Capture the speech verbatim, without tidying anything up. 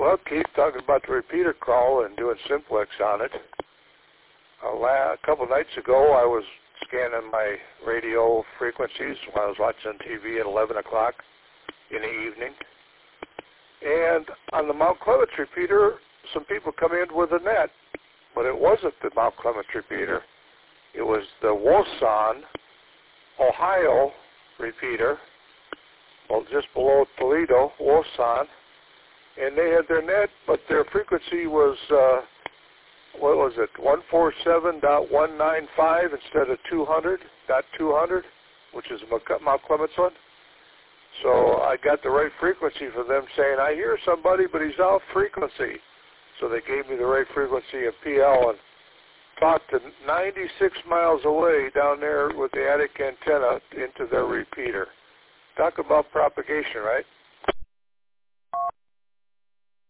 Well, Keith, talking about the repeater call and doing simplex on it. A, la- a couple nights ago, I was scanning my radio frequencies while I was watching T V at eleven o'clock in the evening. And on the Mount Clements repeater, some people come in with a net, but it wasn't the Mount Clements repeater. It was the Wausau, Ohio repeater, well, just below Toledo, Wausau, and they had their net, but their frequency was, uh, what was it, one forty-seven dot one nine five instead of two hundred dot two hundred, which is Mount Clements one. So I got the right frequency for them saying, I hear somebody, but he's off frequency. So they gave me the right frequency of P L and talked to ninety-six miles away down there with the attic antenna into their repeater. Talk about propagation, right?